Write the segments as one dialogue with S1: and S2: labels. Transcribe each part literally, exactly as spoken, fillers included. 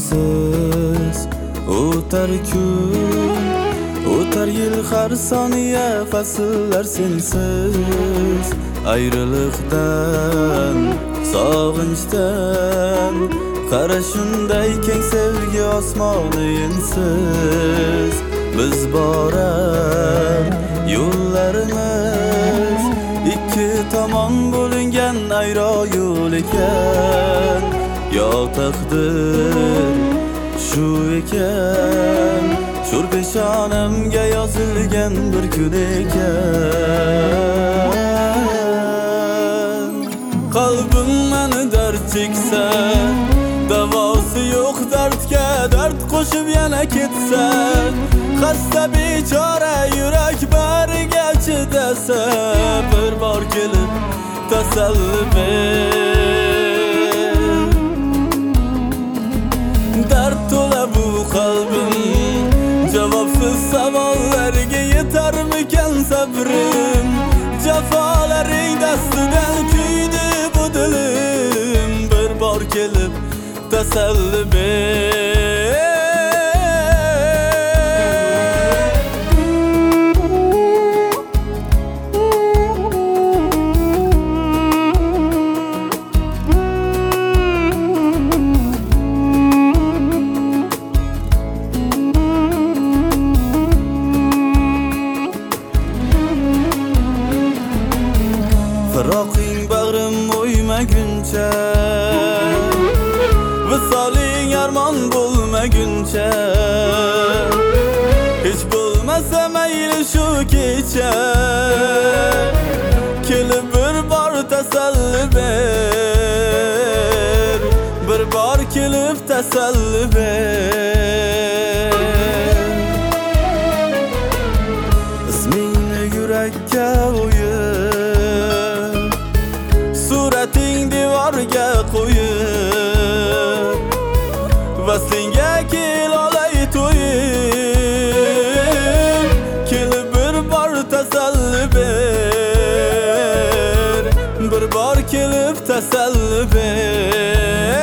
S1: sensiz o'tar kun, o'tar yil har soniya, fasllar sensiz. Ayriliqdan, sog'inchdan, qara shunday keng sevgi osmoni ensiz. Biz borar yo'llarimiz ikki tomon bo'lingan ayro yo'l ekan. Yo taqdir shu ekan, sho'r peshonamga yozilgan bir kun ekan. Qalbim meni dard cheksa, davosi yo'q dardga dard qo'shib yana ketsa, xasta bechora yurak bariga chidasa, bir bor kelib tasalli ber. Dard to'la bu qalbim, javobsiz savollarga yetarmikan sabrim? Jafolaring dastidan kuydi bu dilim, bir bor kelib tasalli ber. Firoqing bag'rim o'ymaguncha, visoling armon bo'lmaguncha, hech bo'lmasa mayli shu kecha, kelib bir bor tasalli ber, bir bor kelib tasalli ber. Ismingni yurakka o'yib, surating devorga qo'yib, vaslingga kel olay to'yib, kelib bir bor tasalli ber, bir bor kelib tasalli ber.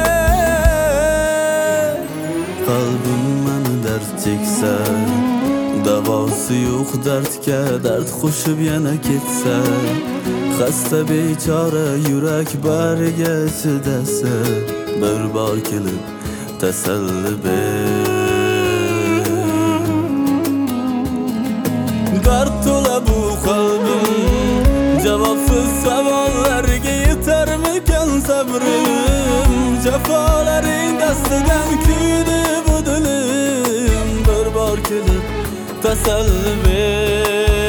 S1: Qalbim meni dard cheksa, davosi yo'q dardga dard qo'shib yana ketsa, xasta bechora yurak bariga chidasa, bir bor kelib tasalli ber. Dard to'la bu qalbim, javobsiz savollarga yetarmikan sabrim? Jafolaring dastidan kuydi bu dilim, bir bor kelib tasalli ber.